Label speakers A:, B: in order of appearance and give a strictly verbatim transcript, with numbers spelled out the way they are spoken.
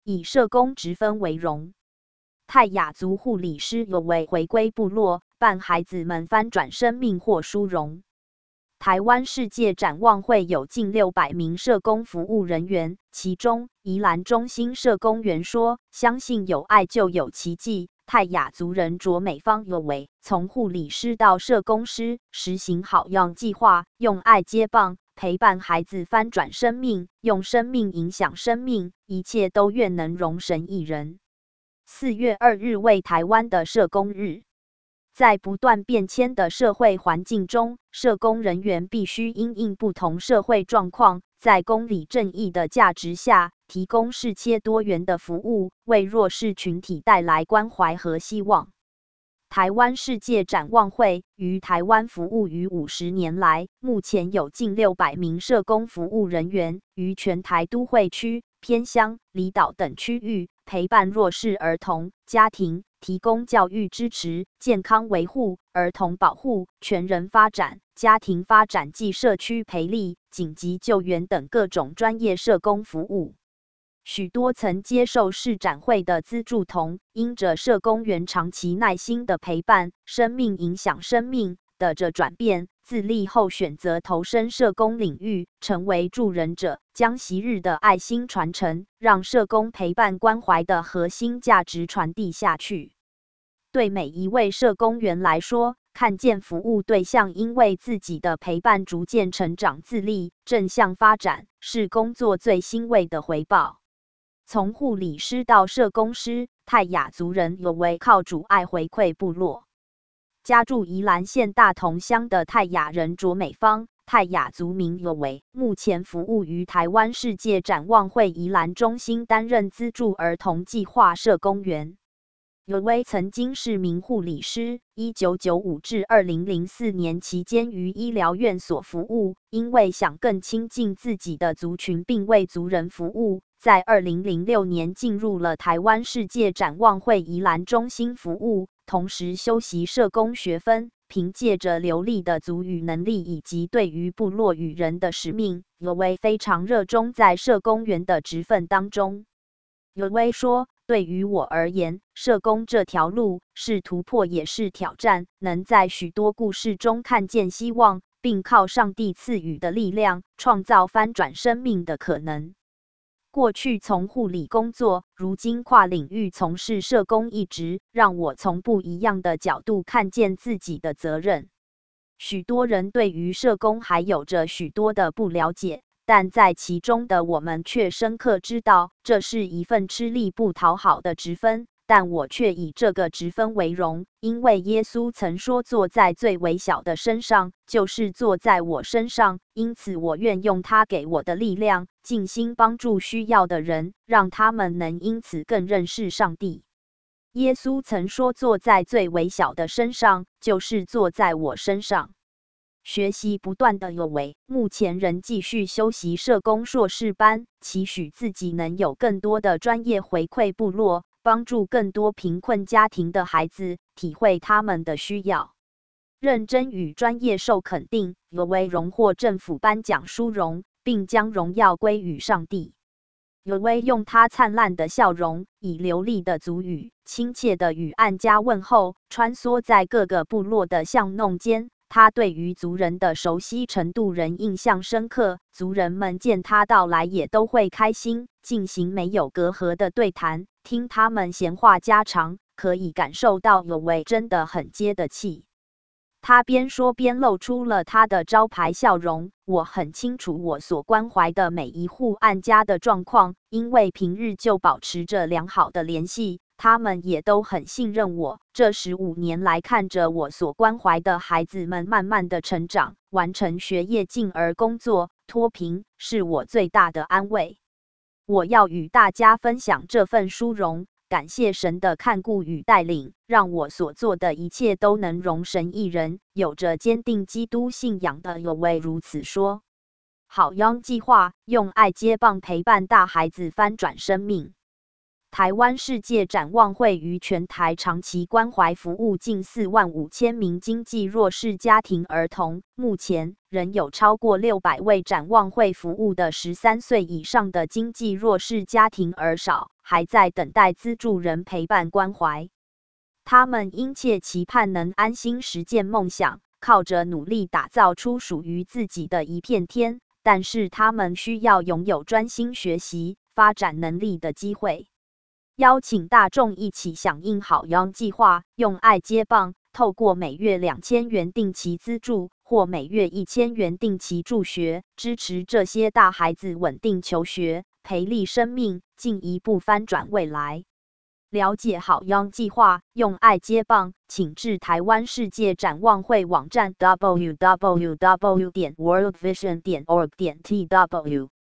A: 以社工职分为荣。泰雅族护理师有为回归部落，伴孩子们翻转生命或殊荣。台湾世界展望会有近六百名社工服务人员，其中宜兰中心社工员说：“相信有爱就有奇迹。”泰雅族人卓美芳有为，从护理师到社工师，实行好样计划，用爱接棒，陪伴孩子翻转生命，用生命影响生命，一切都愿能容神一人。四月二日为台湾的社工日。在不断变迁的社会环境中，社工人员必须因应不同社会状况，在公理正义的价值下，提供适切多元的服务，为弱势群体带来关怀和希望。台湾世界展望会于台湾服务逾五十年来，目前有近六百名社工服务人员，于全台都会区、偏乡、离岛等区域陪伴弱势儿童、家庭，提供教育支持、健康维护、儿童保护、全人发展、家庭发展及社区培力、紧急救援等各种专业社工服务。许多曾接受市展会的资助童，因着社工员长期耐心的陪伴，生命影响生命的着转变，自立后选择投身社工领域，成为助人者，将昔日的爱心传承，让社工陪伴关怀的核心价值传递下去。对每一位社工员来说，看见服务对象因为自己的陪伴逐渐成长自立、正向发展，是工作最欣慰的回报。从护理师到社工师，泰雅族人有为靠主爱回馈部落。家住宜兰县大同乡的泰雅人卓美芳，泰雅族名有为，目前服务于台湾世界展望会宜兰中心，担任资助儿童计划社工员。有为曾经是名护理师，一九九五至二零零四年期间于医疗院所服务，因为想更亲近自己的族群并为族人服务，在二零零六年进入了台湾世界展望会宜兰中心服务，同时修习社工学分，凭借着流利的族语能力以及对于部落与人的使命，有为非常热衷在社工员的职分当中。有为说，对于我而言，社工这条路是突破也是挑战，能在许多故事中看见希望，并靠上帝赐予的力量，创造翻转生命的可能。过去从护理工作，如今跨领域从事社工一职，让我从不一样的角度看见自己的责任。许多人对于社工还有着许多的不了解，但在其中的我们却深刻知道，这是一份吃力不讨好的职分，但我却以这个职分为荣，因为耶稣曾说坐在最微小的身上，就是坐在我身上，因此我愿用他给我的力量，尽心帮助需要的人，让他们能因此更认识上帝。耶稣曾说坐在最微小的身上，就是坐在我身上。学习不断的有为，目前仍继续修习社工硕士班，期许自己能有更多的专业回馈部落，帮助更多贫困家庭的孩子，体会他们的需要。认真与专业受肯定，有为荣获政府颁奖殊荣，并将荣耀归于上帝。有为用他灿烂的笑容，以流利的族语，亲切的与案家问候，穿梭在各个部落的巷弄间。他对于族人的熟悉程度仍印象深刻，族人们见他到来也都会开心，进行没有隔阂的对谈，听他们闲话家常，可以感受到有为真的很接地气。他边说边露出了他的招牌笑容。我很清楚我所关怀的每一户案家的状况，因为平日就保持着良好的联系，他们也都很信任我。这十五年来，看着我所关怀的孩子们慢慢的成长，完成学业，进而工作脱贫，是我最大的安慰。我要与大家分享这份殊荣。感谢神的看顾与带领，让我所做的一切都能容神一人。有着坚定基督信仰的有为如此说。好样计划用爱接棒陪伴大孩子翻转生命。 台湾世界展望会于全台长期关怀服务近四万五千名经济弱势家庭儿童，目前仍有超过六百位展望会服务的十三岁以上的经济弱势家庭儿少，还在等待资助人陪伴关怀。他们殷切期盼能安心实践梦想，靠着努力打造出属于自己的一片天，但是他们需要拥有专心学习、发展能力的机会。邀请大众一起响应好养计划，用爱接棒，透过每月两千元定期资助或每月一千元定期助学，支持这些大孩子稳定求学，培力生命，进一步翻转未来。了解好养计划，用爱接棒，请至台湾世界展望会网站 double u double u double u 点 world vision 点 org 点 t w。